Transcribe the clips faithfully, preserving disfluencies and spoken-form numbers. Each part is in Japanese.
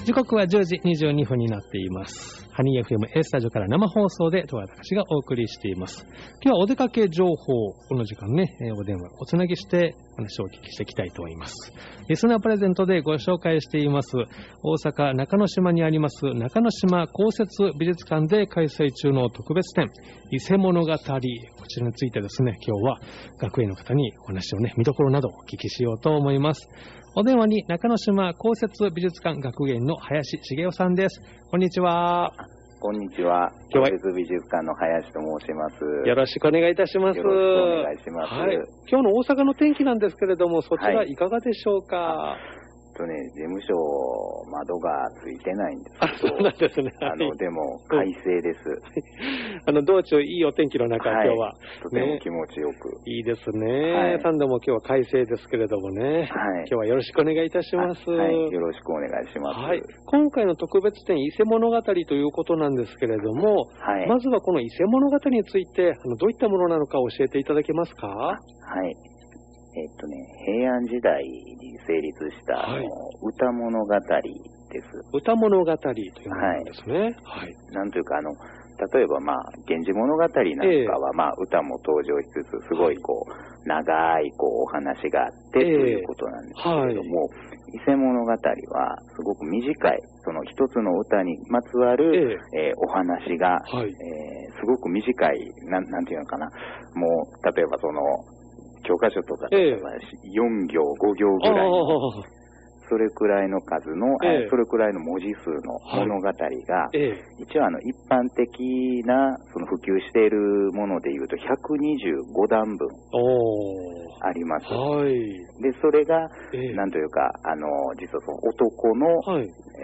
時刻はじゅうじにじゅうにふんになっています。ハニー エフエム A スタジオから生放送で戸川隆がお送りしています。今日はお出かけ情報、この時間ね、お電話おつなぎして話をお聞きしていきたいと思います。リスナープレゼントでご紹介しています、大阪中之島にあります中之島公設美術館で開催中の特別展、伊勢物語、こちらについてですね、今日は学園の方にお話をね、見どころなどお聞きしようと思います。お電話に中之島公設美術館学芸員の林茂雄さんです。こんにちは。 こんにちは。公設美術館の林と申します。 よろしくお願いいたします。 よろしくお願いします。 はい。今日の大阪の天気なんですけれども、そちらいかがでしょうか。はいとね、事務所、窓がついてないんですけど、 あ、そうなんですね。 あの、でも、快晴です。 あの、道中いいお天気の中、はい、今日は。 とても気持ちよく。 ね、いいですね。はい、さんども今日は快晴ですけれどもね。はい。今日はよろしくお願いいたします。 はい。よろしくお願いします。 はい。今回の特別展、伊勢物語ということなんですけれども、はい。まずはこの伊勢物語について、あのどういったものなのか教えていただけますか？ はい。えっとね、平安時代に成立した、はい、あの歌物語です。 歌物語というものなんですね。はい。 なんというか、あの、例えば、まあ、源氏物語なんかは、えー、まあ、歌も登場しつつ、すごい、こう、はい、長い、こう、お話があって、えー、ということなんですけれども、はい、伊勢物語は、すごく短い、その一つの歌にまつわる、えーえー、お話が、はい、えー、すごく短い、なん、なんていうのかな、もう、例えばその、教科書とか例えばよんぎょう、ごぎょうぐらいの、それくらいの数の、ええ、それくらいの文字数の物語が、はい、一応あの一般的なその普及しているものでいうとひゃくにじゅうごだんぶんあります。はい、で、それが、ええ、なんというか、あの、実はその男の、はい、え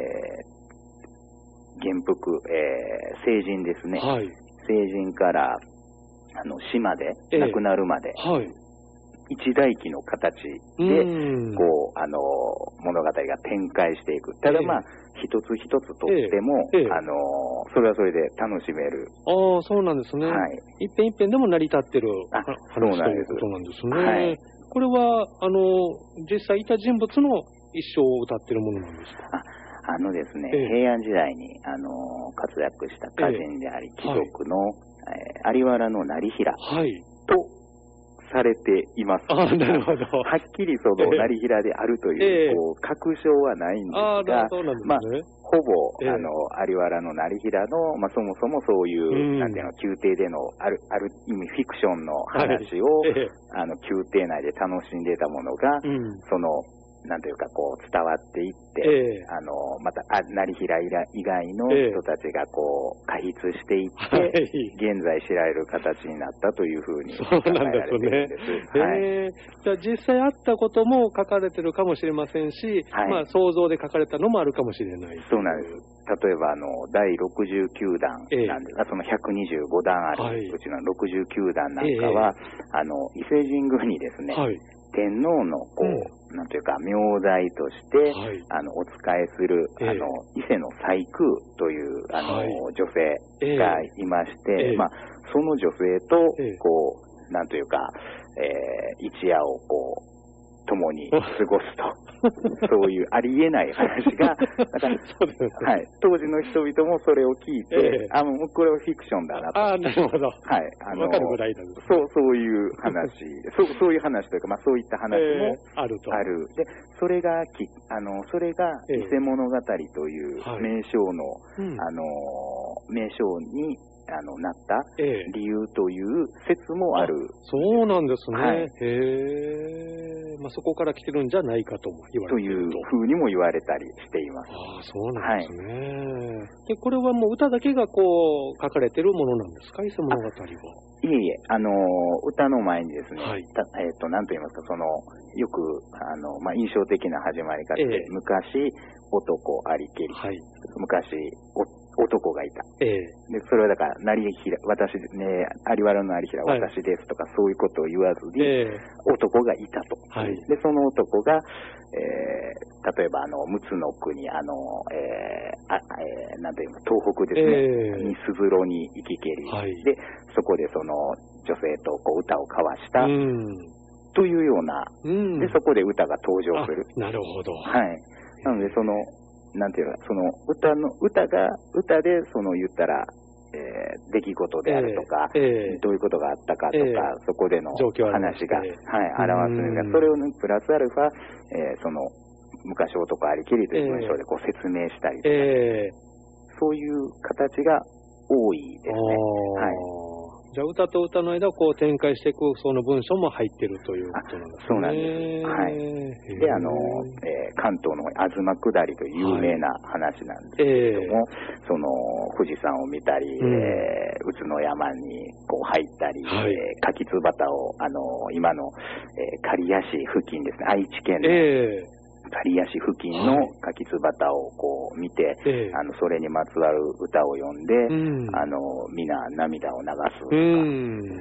ー、元服、えー、成人ですね。はい、成人から、あの、死まで、亡くなるまで、はい、一代記の形で、こう、あの、物語が展開していく。ただまあ、一つ一つとっても、ええええ、あの、それはそれで楽しめる。 ああ、そうなんですね。はい。一編一編でも成り立ってる話ということなんですね。はい。これは、あの、実際いた人物の一生を歌ってるものなんですか？ あ、あのですね、ええ、平安時代に、あの、活躍した歌人であり、貴族の、えー、有原の業平と、されています。 あ、なるほど。 はっきりその、業平であるという、えー、こう、確証はないんですが、 そうなんですね、 まあ、ほぼ、えー、あの、有原の業平の、まあ、そもそもそういう、うん、なんていうの、宮廷での、ある、ある意味フィクションの話を、はい、えー、あの、宮廷内で楽しんでいたものが、うん、その、なんというか、こう、伝わっていって、えー、あの、また、あ、業平以外の人たちが、こう、過筆していって、はい、現在知られる形になったというふうに考えられているんです。 そうなんですね。はい。えー、じゃあ、実際あったことも書かれてるかもしれませんし、はい、まあ、想像で書かれたのもあるかもしれない。 そうなんです。例えば、あの、だいろくじゅうきゅうだんなんですが、えー、そのひゃくにじゅうごだんある、はい、うちのろくじゅうきゅうだんなんかは、えー、あの、伊勢神宮にですね、はい、天皇の、こう、うん、なんというか、名代として、はい、あの、お仕えする、えー、あの、伊勢の西宮という、あの、はい、女性がいまして、えー、まあ、その女性と、えー、こう、なんというか、えー、一夜をこう、共に過ごすと。そういうありえない話が、そうですね、はい。当時の人々もそれを聞いて、ええ、あ、もうこれはフィクションだなと。 ああ、なるほど。 はい。あの、 わかるぐらいなんですね。 そう、そういう話。そう、そういう話というか、まあそういった話も、えー、あると。ある。で、それがき、あの、それが、伊勢物語という名称の、えーはい、あの、名称に、あの、なった理由という説もある。ええ、 そうなんですね。はい、へえ。まあ、そこから来てるんじゃないかとも言われていると。 というふうにも言われたりしています。 ああ、そうなんですね。はい、で、これはもう歌だけがこう、書かれてるものなんですか、伊勢物語は。 いえいえ、あの、歌の前にですね、はい、えっ、ー、と、なんと言いますか、その、よく、あの、まあ、印象的な始まり方で、ええ、昔、男ありけり、はい、昔、お男がいた。ええ。で、それはだから、なりひら、私、ね、有原の有平、私ですとか、そういうことを言わずに、ええ、男がいたと。はい。で、その男が、えー、例えば、あの、陸奥の国、あの、えー、あ、えー、なんていうの、東北ですね。ええ。に、すずろに行きけり。はい。で、そこでその、女性とこう、歌を交わした。うん。というような、うん。で、そこで歌が登場する。 なるほど。 はい。なので、その、 なんていうか、その歌の、歌が、歌でその言ったら、えー、出来事であるとか、えーえー、どういうことがあったかとか、えー、そこでの話が、はい、表すんですが、それをプラスアルファ、えー、その、昔男ありきりという文章でこう説明したりとか、えー、そういう形が多いですね。はい。 じゃあ歌と歌の間をこう展開していくその文章も入ってるということなんですね。 そうなんです。はい。で、あの、えー、関東の東下りという有名な話なんですけれども、はいえー、その富士山を見たり、うんえー、宇都の山にこう入ったり、はいえー、柿津端を、あの、今の、えー、刈谷市付近ですね、愛知県の、えー刈谷市付近の柿津端をこう見て、はい、あのそれにまつわる歌を読んで、うん、あの皆涙を流すとか、うん、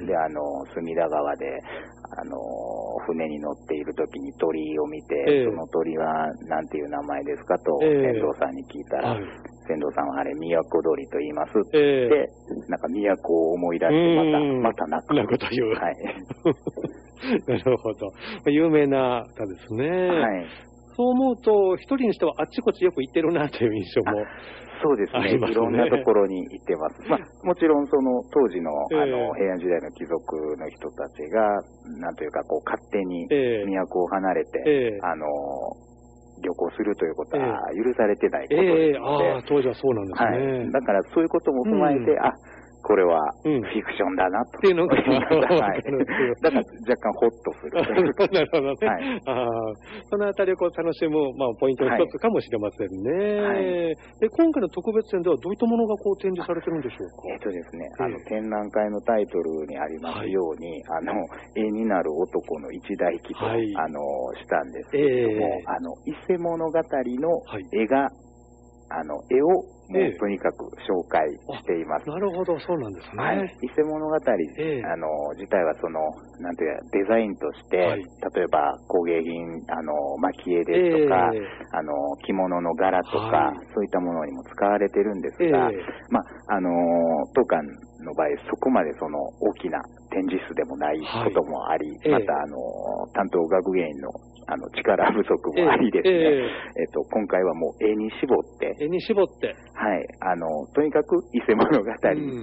であの隅田川であの船に乗っている時に鳥を見て、えー、その鳥は何ていう名前ですかと、えー、船頭さんに聞いたら、はい、船頭さんはあれ都鳥と言いますって、えー、なんか都を思い出してまた、また泣く。 泣くという。はい。なるほど。有名な歌ですね。はい。そう思うと、一人にしてはあっちこっちよく行ってるなという印象も、 そうですね。いろんなところに行ってます。まあ、もちろんその当時の、えー、あの平安時代の貴族の人たちが、なんというかこう勝手に都を離れて、えー、あの、旅行するということは許されてないことですので、えーえー、あ当時はそうなんですね、 はい。だからそういうことも踏まえて、うん、あ、これはフィクションだなと。っていうのが、はい、だから若干ホッとする。 なるほどね。はい、あそのあたりをこう楽しむ、まあ、ポイントの一つかもしれませんね、はい。で今回の特別展ではどういったものがこう展示されてるんでしょうか。 えっとですね、あの展覧会のタイトルにありますように、はい、あの絵になる男の一代記と、はい、あのしたんですけれども、えー、あの伊勢物語の絵が、はい、あの絵をもうとにかく紹介しています。 なるほど、そうなんですね。 はい。伊勢物語、えー、あの自体はその、なんていうか、デザインとして、はい、例えば工芸品、あの、蒔絵ですとか、えー、あの、着物の柄とか、はい、そういったものにも使われてるんですが、えー、まあ、あの、当館の場合、そこまでその大きな展示室でもないこともあり、はい、また、あの、担当学芸員のあの力不足もありですね、えーえーえっと、今回はもう絵に絞って、 絵に絞って、 はい、あの、とにかく伊勢物語、うん、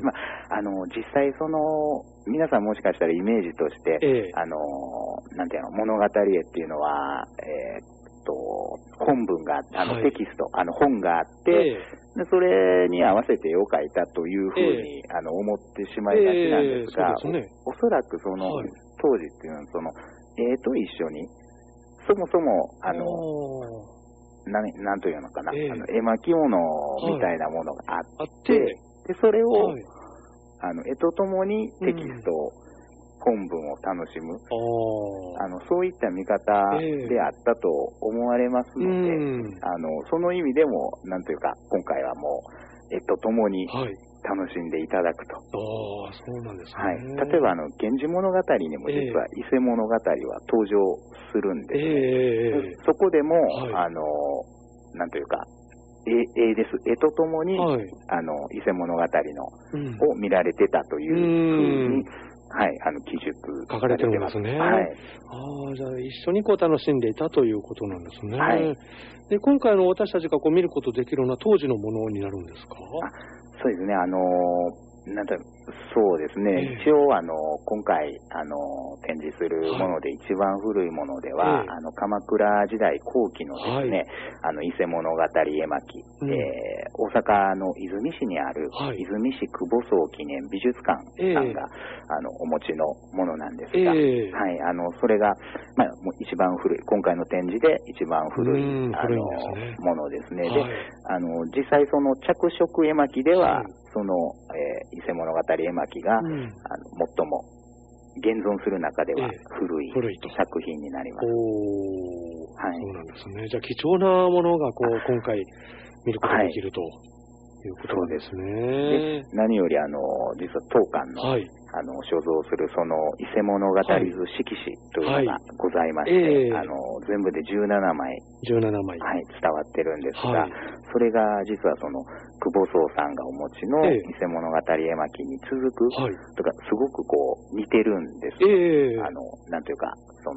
まあ、あの、実際その、皆さんもしかしたらイメージとして、えー、あの、なんていうの、物語絵っていうのは、えー、っと、本文があって、あの、テキスト、はい、あの、本があって、えー、でそれに合わせて絵を描いたというふうに、えー、あの、思ってしまいがちなんですが、えーそうですね、お, おそらくその、はい、当時っていうのは、その、絵と一緒に、そもそも、あの、な、なんというのかな、えー、あの絵巻物みたいなものがあって、はい、で、それを、はい、あの、絵とともにテキスト、うん、本文を楽しむ、あの、そういった見方であったと思われますので、えー、あの、その意味でも、なんというか、今回はもう、絵とともに、はい楽しんでいただくと。 ああ、そうなんですね。 はい。例えば、あの、源氏物語にも実は伊勢物語は登場するんですね。えー、そこでも、はい、あの、なんというか、絵、絵です。絵とともに、はい、あの、伊勢物語の、うん、を見られてたというふうに、はい、あの、記述書かれてるんですね。はい。ああ、じゃあ一緒にこう楽しんでいたということなんですね。はい。で、今回の私たちがこう見ることできるのは当時のものになるんですか？ あ、そうですね。あのー、なんだそうですね。えー、一応、あの、今回、あの、展示するもので一番古いものでは、はい、あの、鎌倉時代後期のですね、はい、あの、伊勢物語絵巻、うん、えー、大阪の和泉市にある、はい、和泉市久保荘記念美術館さんが、えー、あの、お持ちのものなんですが、えー、はい、あの、それが、まあ、もう一番古い、今回の展示で一番古い、あの、ね、ものですね。で、あの、実際その着色絵巻では、その、えー、伊勢物語絵巻が、うん、あの最も現存する中では古い、えー、古い作品になります。 おはい、そうなんですね。じゃあ貴重なものがこう今回見ることができるということですね。 で何よりあの実は当館の、はい、あの所蔵するその伊勢物語図色紙というのがございまして、はいえー、あの全部でじゅうななまい、 じゅうななまい、 はい、伝わってるんですが、はい、それが実はその久保荘さんがお持ちの伊勢物語絵巻に続く、はい、とかすごくこう似てるんですよ、えー、あのなんていうかその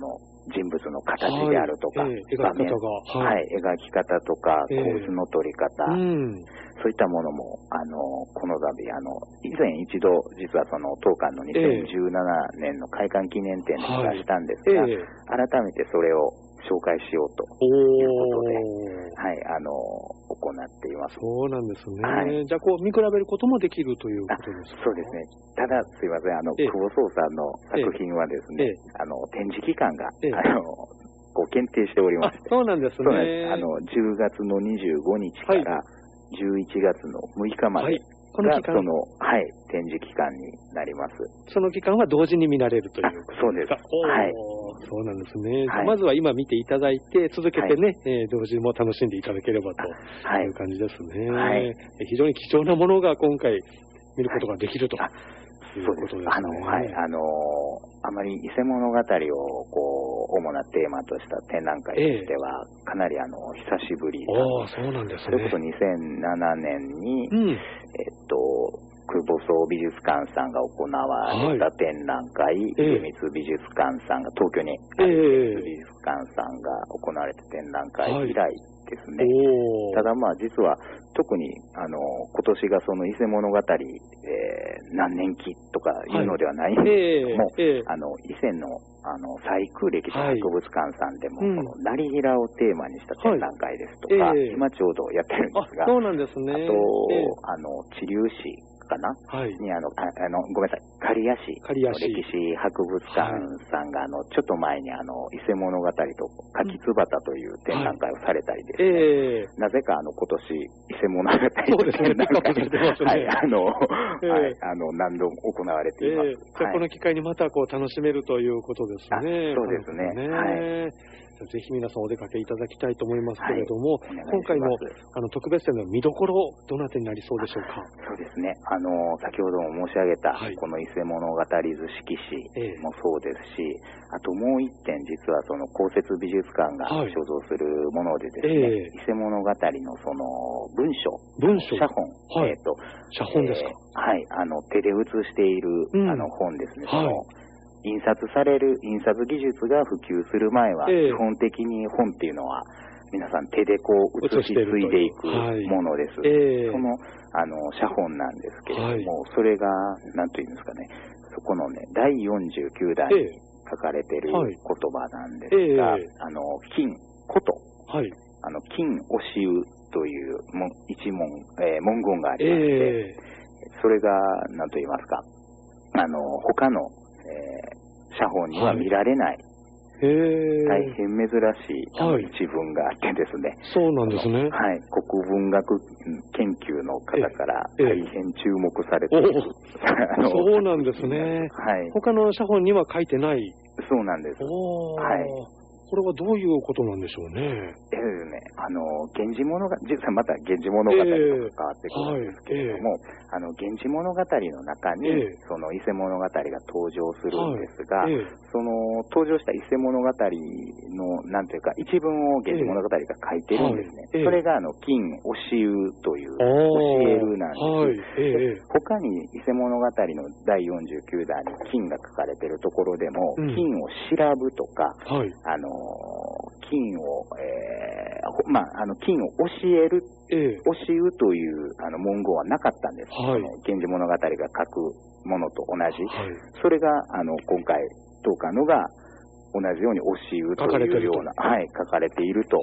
人物の形であるとか、 はい、えー、描き方が、 はい、はい、描き方とか、構図の取り方、 えーうん、 そういったものも、あの、この度、あの、以前一度、実はその当館のにせんじゅうななねんの開館記念展で出したんですが、はい、えー、改めてそれを紹介しようということで、はい、あの、行っています。 そうなんですね。はい、じゃあ、こう、見比べることもできるということですか？ そうですね。ただ、すいません、あの、久保壮さんの作品はですね、あの、展示期間が、あの、こう、限定しておりまして。 そうなんですね。そうなんです。 あの、じゅうがつのにじゅうごにちからじゅういちがつのむいかまで、はい、この期間、その、はい、展示期間になります。 その期間は同時に見られるということですか？ そうです。はい。 そうなんですね。はい、まずは今見ていただいて、続けてね、はい、えー、同時も楽しんでいただければという感じですね。はい。非常に貴重なものが今回見ることができると。いうことですね。 あの、はい、あのー、あまり伊勢物語を、こう、主なテーマとした展覧会としては、えー、かなり、あの、久しぶり。 ああ、そうなんですね。 それこそにせんななねんに、うん、えっと、久保荘美術館さんが行われた展覧会、出光美術館さんが、東京にある美術館さんが行われた展覧会以来ですね。はい、ただまあ実は特にあの今年がその伊勢物語、えー、何年期とかいうのではないんですけども、はいえーえー、あの伊勢のあの細工歴史博物館さんでも、はい、その成平をテーマにした展覧会ですとか、はいえー、今ちょうどやってるんですが、 あ、そうなんですね。 あと、えー、あの知立市かな、はい、にあのああのごめんなさい、刈谷市の歴史博物館さんが、はい、あのちょっと前にあの伊勢物語と柿つばたという展覧会をされたりですね、はいえー、なぜかあの今年伊勢物語という展覧会が、はい、あの、えー、はい、あの何度も行われています。えー、 じゃあこの機会にまたこう楽しめるということですね。 そうですね。はい。 ぜひ皆さんお出かけいただきたいと思いますけれども、はい、今回のあの特別展の見どころ、どなたになりそうでしょうか？ そうですね。あの、先ほども申し上げた、はい、この伊勢物語図式史もそうですし、ええ、あともう一点、実はその公設美術館が所蔵するものでですね、はいええ、伊勢物語のその文書、 文書写本、 はい、 えっと、 写本ですか？ えー、はい、あの、手で写している、うん、あの本ですね。はい、印刷される、印刷技術が普及する前は、基本的に本っていうのは、皆さん手でこう写し継いでいくものです。はいえー、その、あの、写本なんですけれども、はい、それが、なんというんですかね、そこのね、だいよんじゅうきゅうだんに書かれている言葉なんですが、はいえー、あの、金、こと、はい、あの、金押しうという一文、えー、文言がありまして、えー、それが、なんと言いますか、あの、他の、えー、写本には見られない、はい、へ大変珍しい、はい、一文があってですね。 そうなんですね。 はい。国文学研究の方から大変注目されている。 そうなんですね。はい。他の写本には書いてない。 そうなんです。はい。 これはどういうことなんでしょうね。 ええね、あの、源氏物語、実はまた源氏物語と関わってくるんですけれども、えーはいえー、あの、源氏物語の中に、えー、その伊勢物語が登場するんですが、はいえー、その登場した伊勢物語の、なんていうか、一文を源氏物語が書いてるんですね。えーはい、それが、あの、金押しうという、教えるなんです。はいえー、他に伊勢物語のだいよんじゅうきゅうだんに金が書かれてるところでも、うん、金を調ぶとか、はい、あの、金を、えー、まあ、あの、金を教える、ええ、教うというあの文言はなかったんです。はい、その源氏物語が書くものと同じ。はい、それが、あの、今回、当館のが同じように教うというような、はい、書かれていると。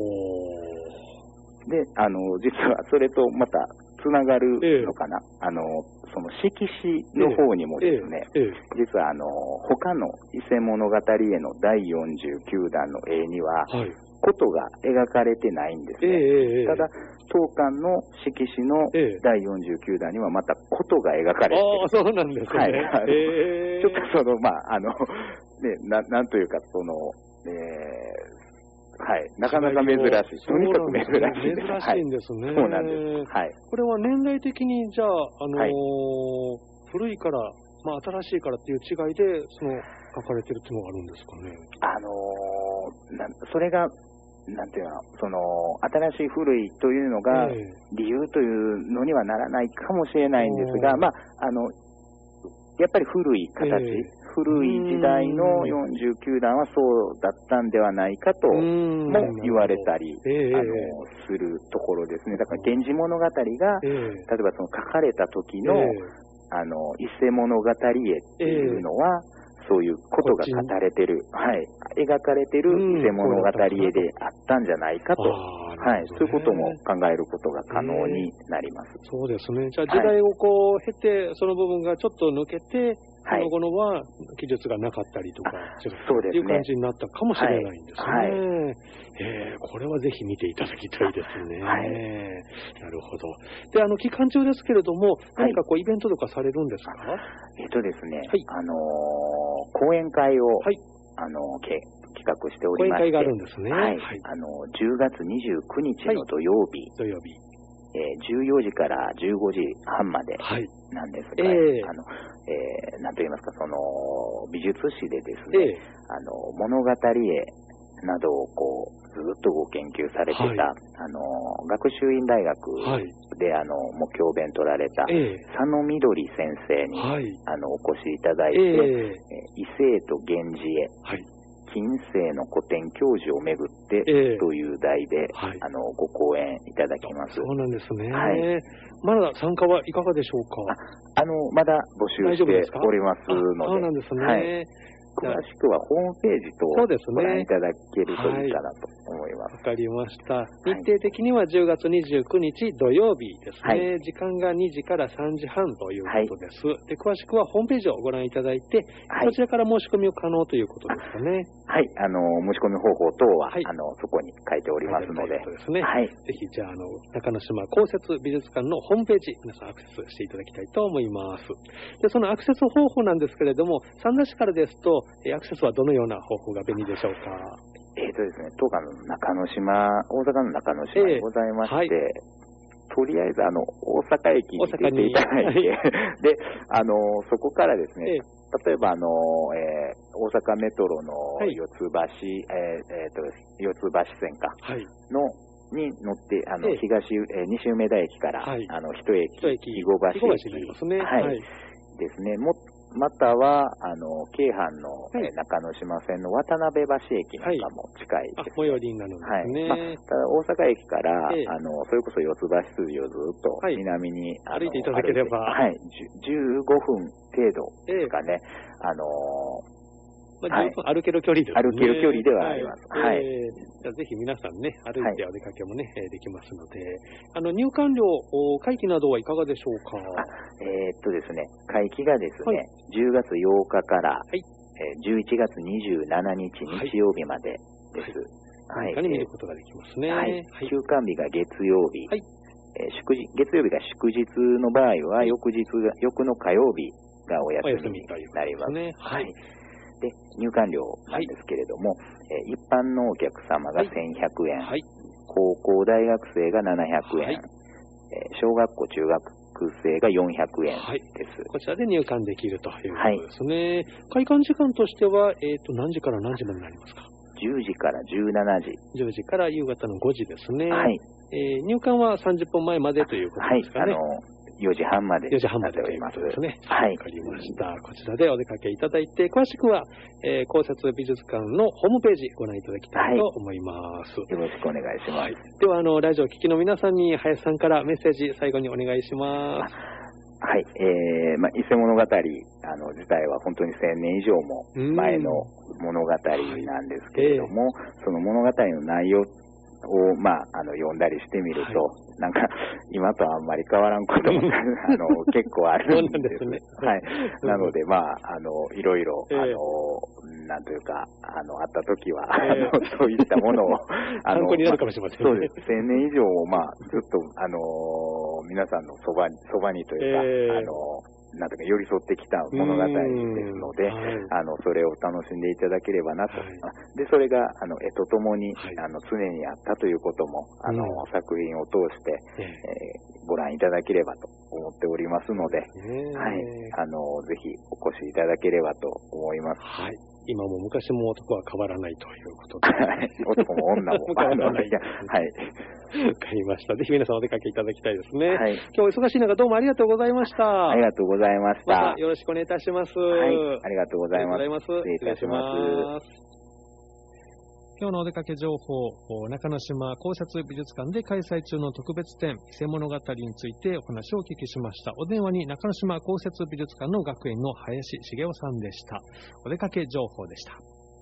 で、あの、実はそれとまたつながるのかな。ええ、あの、その色紙の方にもですね、ええええ、実はあの、他の伊勢物語へのだいよんじゅうきゅうだんの絵には、はい、ことが描かれてないんですね。ええ、ただ、当館の色紙のだいよんじゅうきゅうだんにはまたことが描かれている。 ああ、そうなんですね。はい。えー、ちょっとその、まあ、あの、ね、な、なんというか、その、えーはい。なかなか珍しい。とにかく珍しい。 珍しいんですね。 そうなんです。はい。 これは年代的に、じゃあ、あのーはい、古いから、まあ、新しいからっていう違いで、その、書かれてるっていうのがあるんですかね。 あのー、なそれが、なんていうの、その、新しい古いというのが、理由というのにはならないかもしれないんですが、えー、まあ、あの、やっぱり古い形、えー、 古い時代のよんじゅうきゅうだんはそうだったんではないかとも言われたり、えー、あのするところですね。だから源氏物語が、えー、例えばその書かれた時の、えー、あの伊勢物語絵っていうのは、えーそういうことが語れてる、はい、描かれてる伊勢物語絵であったんじゃないかと、はい、そういうことも考えることが可能になります。 えー、そうですね。じゃあ時代をこう経て、その部分がちょっと抜けて、その後のは記述がなかったりとか、そうですね。いう感じになったかもしれないんですね。はい、えー、これはぜひ見ていただきたいですね。はい、なるほど。で、あの、期間中ですけれども、何かこう、イベントとかされるんですか？ えっとですね、はい、あのー、講演会を、はい、あのー、企画しておりまして、講演会があるんですね。はい。はい、あのー、じゅうがつにじゅうくにちの土曜日、 土曜日。 えー、じゅうよじからじゅうごじはんまでなんですが、はい、えー、あの、えー、なんと言いますか、その、美術史でですね、えー、あの、物語絵などをこう、ずっとご研究されてた、はい、あの、学習院大学で、はい、あの、もう教鞭取られた、えー、佐野みどり先生に、はい、あの、お越しいただいて、えー、異性と源氏絵、はい近世の古典教授をめぐってという題で、えーはい、あのご講演いただきます。 そうなんですね。はい、まだ参加はいかがでしょうか？ あ、あのまだ募集しておりますので、 そうなんですね。はい、 詳しくはホームページとご覧いただけるといいかなと思います。 わかりました。日程的にはじゅうがつにじゅうくにち土曜日ですね。はい、時間がにじからさんじはんということです。はい、で詳しくはホームページをご覧いただいて、はい、そちらから申し込みを可能ということですかね。 はい、あの申し込み方法等は、はい、あのそこに書いておりますので、 そうですね。はい、ぜひじゃああの中之島公設美術館のホームページ皆さんアクセスしていただきたいと思います。でそのアクセス方法なんですけれども、三田市からですとアクセスはどのような方法が便利でしょうか？ えーとですね、当館の中之島、大阪の中之島でございまして、えーはい、とりあえずあの大阪駅に出ていただいて、で、あのそこからですね、えー、例えばあの、えー、大阪メトロの四ツ橋、はい、えーえー、と四ツ橋線か、はい、のに乗ってあの、えー、東、えー、西梅田駅から、はい、あの一駅、肥後橋駅ですね、 はいはい、ですね。もまたは、あの、京阪の、はい、中之島線の渡辺橋駅なんかも近いです、ね。 はい、最寄りになるんですね。はい。まあ、 ただ大阪駅から、ええ、あの、それこそ四ツ橋筋をずっと南に、 はい、歩いていただければ。 はい。じゅうごふん程度ですかね。ええ、あのまあ、十分歩ける距離ですね。 歩ける距離ではあります。はい。はい、 えー、じゃあぜひ皆さんね、歩いてお出かけもね、はい、できますので、あの、入館料、会期などはいかがでしょうか？あ、 えー、っとですね、会期がですね、はい、じゅうがつようかから、はい、えー、じゅういちがつにじゅうしちにち日曜日までです。 はい。はい、に見ることができますね。 はい。休館日が月曜日。はい。えー、祝日、月曜日が祝日の場合は、翌日が、翌の火曜日がお休みになります。ね。はい。で、入館料なんですけれども、はい、えー、一般のお客様がせんひゃくえん、はい、高校大学生がななひゃくえん、はい、えー、小学校中学生がよんひゃくえんです、はい。 こちらで入館できるということですね。はい、開館時間としては、えっと、何時から何時までになりますか？ じゅうじからじゅうしちじ。 じゅうじから夕方のごじですね。はい。えー、入館はさんじゅっぷんまえまでということですかね。はい。あのーよじはんまで。 よじはんまでということですね。はい。わかりました。こちらでお出かけいただいて、詳しくは、えー、公設美術館のホームページご覧いただきたいと思います。 はい、よろしくお願いします。はい、 では、あの、ラジオを聴きの皆さんに、林さんからメッセージ、最後にお願いします。 はい。えー、まあ、伊勢物語、あの、自体は本当にせんねん以上も前の物語なんですけれども、はいえー、その物語の内容を、まあ、あの、読んだりしてみると、はい、なんか、今とあんまり変わらんことも、あの、結構あるんです。そうなんですね。はい。なので、まあ、あの、いろいろ、あの、えー、なんというか、あの、あった時は、えー、あの、そういったものを、 あの、参考になるかもしれませんね。 そうです。せんねん以上を、まあ、ずっと、あの、皆さんのそばに、そばにというか、えー、あの、なんとか寄り添ってきた物語ですので、はい、あの、それを楽しんでいただければなと。はい、で、それが、あの、絵とともに、はい、あの、常にあったということも、あの、うん、作品を通して、えー、ご覧いただければと思っておりますので、はい、あの、ぜひお越しいただければと思います。 はい。 今も昔も男は変わらないということで。 男も女も変わらない。 はい。 わかりました。ぜひ皆さんお出かけいただきたいですね。 はい。 今日忙しい中どうもありがとうございました。 ありがとうございました。 またよろしくお願いいたします。 はい。ありがとうございます。 ありがとうございます。 失礼いたします。 今日のお出かけ情報、中之島公設美術館で開催中の特別展、伊勢物語についてお話をお聞きしました。お電話に中之島公設美術館の学園の林茂雄さんでした。お出かけ情報でした。